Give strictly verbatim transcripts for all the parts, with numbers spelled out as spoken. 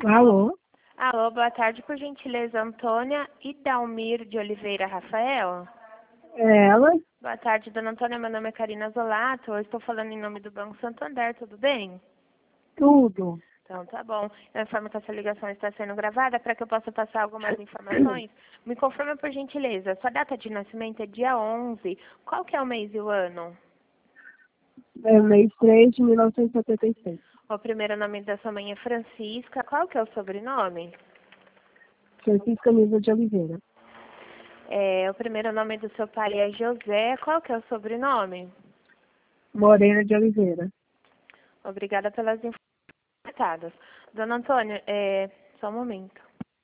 Alô? Alô, boa tarde, por gentileza, Antônia Idalmir de Oliveira Rafael. É ela? Boa tarde, dona Antônia, meu nome é Karina Zolato, eu estou falando em nome do Banco Santander, tudo bem? Tudo. Então, tá bom. Eu informo que essa ligação está sendo gravada para que eu possa passar algumas informações. Me confirma, por gentileza, sua data de nascimento é dia onze. Qual que é o mês e o ano? É mês três de mil novecentos e setenta e seis. O primeiro nome da sua mãe é Francisca. Qual que é o sobrenome? Francisca Nisa de Oliveira. É, o primeiro nome do seu pai é José. Qual que é o sobrenome? Morena de Oliveira. Obrigada pelas informações. Dona Antônia, é, só um momento.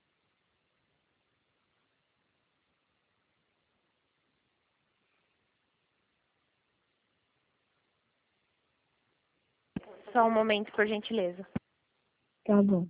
Só um momento, por gentileza. Tá bom.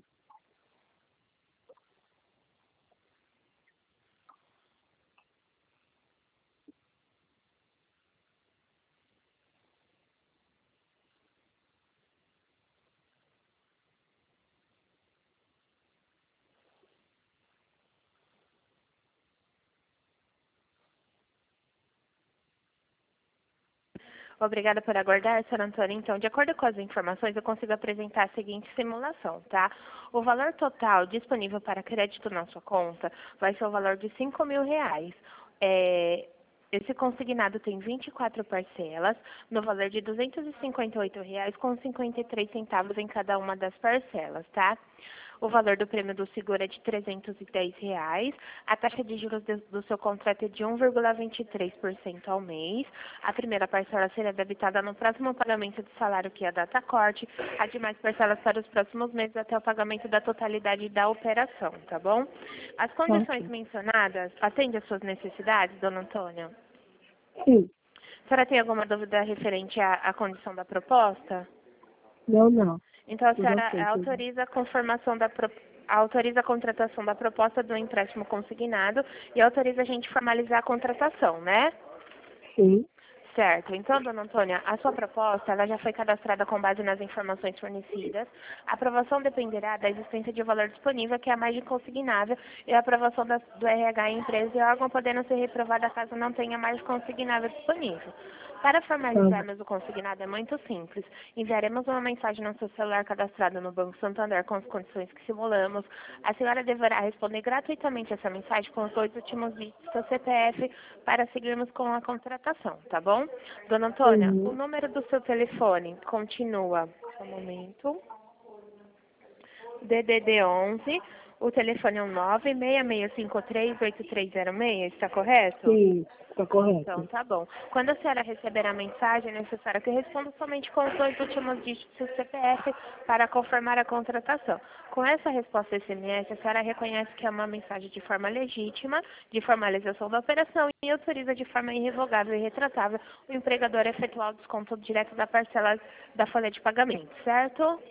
Obrigada por aguardar, senhora Antônia. Então, de acordo com as informações, eu consigo apresentar a seguinte simulação, tá? O valor total disponível para crédito na sua conta vai ser o valor de cinco mil reais. É, esse consignado tem vinte e quatro parcelas, no valor de duzentos e cinquenta e oito reais com cinquenta e três centavos em cada uma das parcelas, tá? O valor do prêmio do seguro é de trezentos e dez reais. A taxa de juros de- do seu contrato é de um vírgula vinte e três por cento ao mês. A primeira parcela será debitada no próximo pagamento do salário, que é a data corte. As demais parcelas para os próximos meses até o pagamento da totalidade da operação, tá bom? As condições Ok. mencionadas atendem às suas necessidades, dona Antônia? Sim. A senhora tem alguma dúvida referente à, à condição da proposta? Não, não. Então, a Tudo senhora ok, tudo. autoriza a conformação da pro- autoriza a contratação da proposta do empréstimo consignado e autoriza a gente formalizar a contratação, né? Sim. Certo. Então, dona Antônia, a sua proposta ela já foi cadastrada com base nas informações fornecidas. A aprovação dependerá da existência de valor disponível, que é a margem consignável, e a aprovação da- do R H em empresa e órgão podendo ser reprovada caso não tenha margem consignável disponível. Para Tá bom. formalizarmos o consignado é muito simples. Enviaremos uma mensagem no seu celular cadastrado no Banco Santander com as condições que simulamos. A senhora deverá responder gratuitamente essa mensagem com os dois últimos dígitos do seu C P F para seguirmos com a contratação, tá bom? Dona Antônia, o Uhum. número do seu telefone continua, só um momento, D D D onze, o telefone é o nove seis seis cinco três oito três zero seis, está correto? Sim, tá Então, correto. tá bom. Quando a senhora receber a mensagem, é necessário que responda somente com os dois últimos dígitos do C P F para confirmar a contratação. Com essa resposta S M S, a senhora reconhece que é uma mensagem de forma legítima, de formalização da operação e autoriza de forma irrevogável e retratável o empregador a efetuar o desconto direto da parcela da folha de pagamento, certo?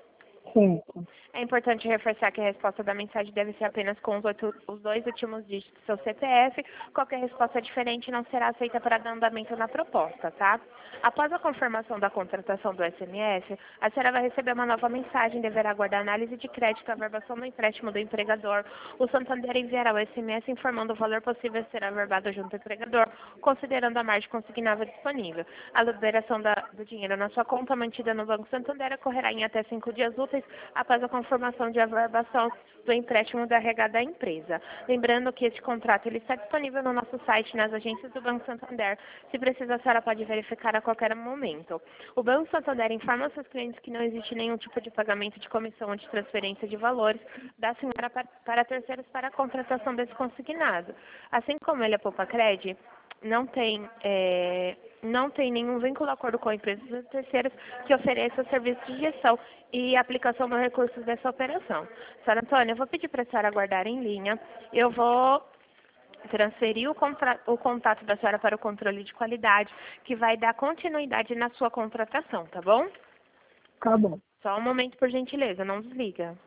Certo. É importante reforçar que a resposta da mensagem deve ser apenas com os, oito- os dois últimos dígitos do seu C P F. Qualquer resposta diferente não será aceita para dar andamento na proposta, tá? Após a confirmação da contratação do S M S, a senhora vai receber uma nova mensagem, deverá aguardar análise de crédito, a verbação do empréstimo do empregador. O Santander enviará o S M S informando o valor possível a ser averbado junto ao empregador, considerando a margem consignável disponível. A liberação da- do dinheiro na sua conta, mantida no Banco Santander, ocorrerá em até cinco dias úteis após a confirmação de averbação do empréstimo da regada da empresa. Lembrando que este contrato ele está disponível no nosso site, nas agências do Banco Santander. Se precisar, a senhora pode verificar a qualquer momento. O Banco Santander informa aos seus clientes que não existe nenhum tipo de pagamento de comissão ou de transferência de valores da senhora para, para terceiros para a contratação desse consignado. Assim como ele é Poupa Cred, não tem, é, não tem nenhum vínculo acordo com empresas ou terceiros que ofereça serviço de gestão e aplicação dos recursos dessa operação. Senhora Antônia, eu vou pedir para a senhora aguardar em linha. Eu vou transferir o, contra- o contato da senhora para o controle de qualidade, que vai dar continuidade na sua contratação, tá bom? Tá bom. Só um momento, por gentileza, não desliga.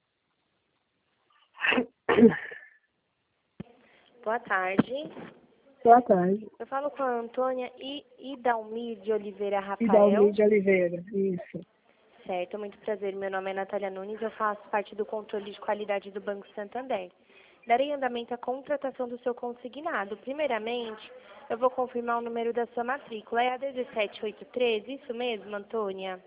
Boa tarde. Boa tarde. Eu falo com a Antônia I, Idalmir de Oliveira Rafael. Idalmir de Oliveira, isso. Certo, muito prazer. Meu nome é Natália Nunes, eu faço parte do controle de qualidade do Banco Santander. Darei andamento à contratação do seu consignado. Primeiramente, eu vou confirmar o número da sua matrícula. É a dezessete oitenta e três, isso mesmo, Antônia?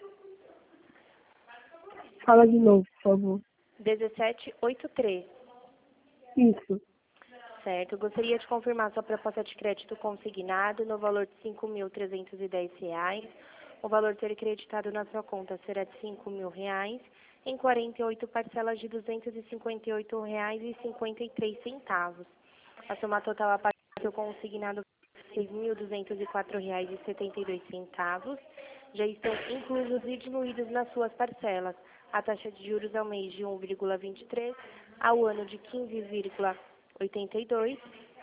Fala de novo, por favor. dezessete oitenta e três. Isso. Certo, gostaria de confirmar sua proposta de crédito consignado no valor de cinco mil trezentos e dez reais. O valor ter creditado na sua conta será de cinco mil reais, em quarenta e oito parcelas de duzentos e cinquenta e oito reais e cinquenta e três centavos. A soma total a pagar do seu consignado é seis mil duzentos e quatro reais e setenta e dois centavos. Já estão inclusos e diluídos nas suas parcelas a taxa de juros ao mês de um vírgula vinte e três, ao ano de quinze vírgula oitenta e dois.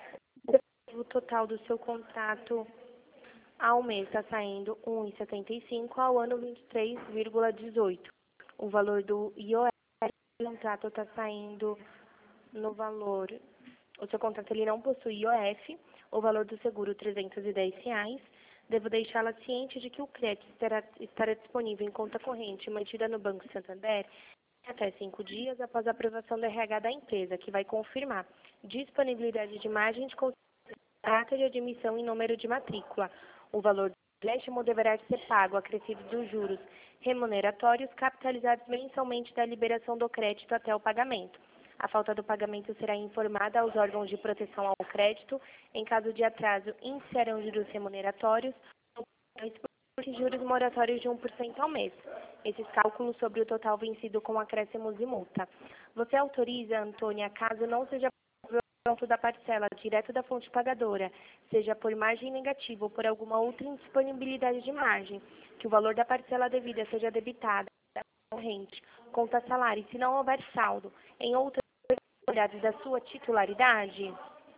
O total do seu contrato ao mês está saindo um vírgula setenta e cinco, ao ano vinte e três vírgula dezoito. O valor do I O F do contrato está saindo no valor, o seu contrato ele não possui I O F, o valor do seguro trezentos e dez reais. Devo deixá-la ciente de que o crédito estará, estará disponível em conta corrente mantida no Banco Santander até cinco dias após a aprovação do R H da empresa, que vai confirmar disponibilidade de margem de data de admissão e número de matrícula. O valor do empréstimo deverá ser pago acrescido dos juros remuneratórios capitalizados mensalmente da liberação do crédito até o pagamento. A falta do pagamento será informada aos órgãos de proteção ao crédito. Em caso de atraso, iniciarão juros remuneratórios e juros moratórios de um por cento ao mês. Esses cálculos sobre o total vencido com acréscimos e multa. Você autoriza, Antônia, caso não seja pronto da parcela direto da fonte pagadora, seja por margem negativa ou por alguma outra indisponibilidade de margem, que o valor da parcela devida seja debitada corrente, conta salário, se não houver saldo em outras unidades da sua titularidade?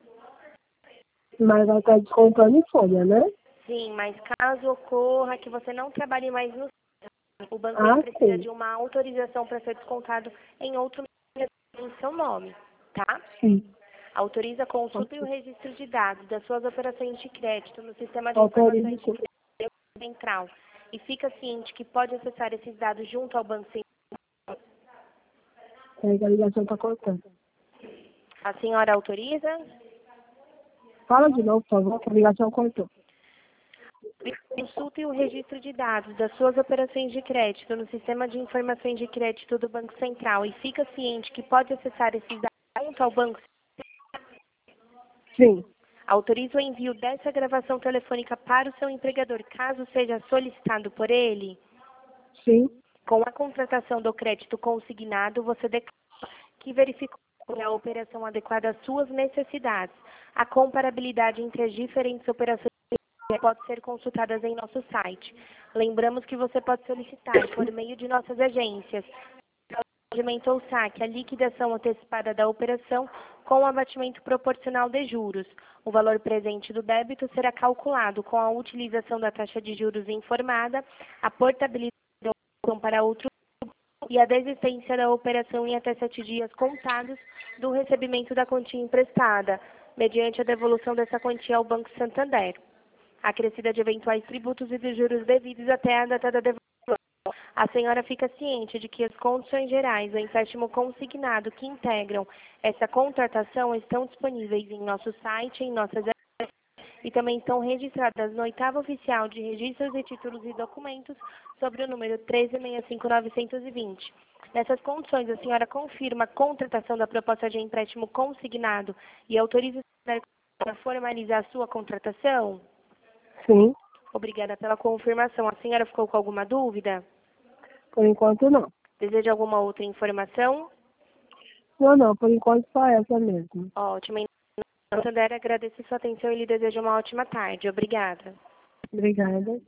Mas vai estar descontando em folha, né? Sim, mas caso ocorra que você não trabalhe mais no o banco Ah, precisa sim. de uma autorização para ser descontado em outro em seu nome, tá? Sim. Autoriza a consulta e o registro de dados das suas operações de crédito no sistema de Autorizo. informações de crédito central e fica ciente que pode acessar esses dados junto ao Banco Central. Pega a ligação para cortando. A senhora autoriza? Fala de novo, por favor, que a ligação cortou. Consulta e o registro de dados das suas operações de crédito no sistema de informações de crédito do Banco Central e fica ciente que pode acessar esses dados junto ao Banco Central. Sim. Autoriza o envio dessa gravação telefônica para o seu empregador, caso seja solicitado por ele? Sim. Com a contratação do crédito consignado, você declara que verificou a operação adequada às suas necessidades. A comparabilidade entre as diferentes operações pode ser consultadas em nosso site. Lembramos que você pode solicitar, por meio de nossas agências, ou saque, a liquidação antecipada da operação com o abatimento proporcional de juros. O valor presente do débito será calculado com a utilização da taxa de juros informada, a portabilidade da operação para outro e a desistência da operação em até sete dias contados do recebimento da quantia emprestada, mediante a devolução dessa quantia ao Banco Santander, acrescida de eventuais tributos e de juros devidos até a data da devolução. A senhora fica ciente de que as condições gerais do empréstimo consignado que integram essa contratação estão disponíveis em nosso site, em nossas agências e também estão registradas no oitavo oficial de registros de títulos e documentos sobre o número treze sessenta e cinco novecentos e vinte. Nessas condições, a senhora confirma a contratação da proposta de empréstimo consignado e autoriza a formalizar a sua contratação? Sim. Obrigada pela confirmação. A senhora ficou com alguma dúvida? Por enquanto, não. Deseja alguma outra informação? Não, não. Por enquanto, só essa mesmo. Ótimo. Santander, agradeço sua atenção e lhe desejo uma ótima tarde. Obrigada. Obrigada.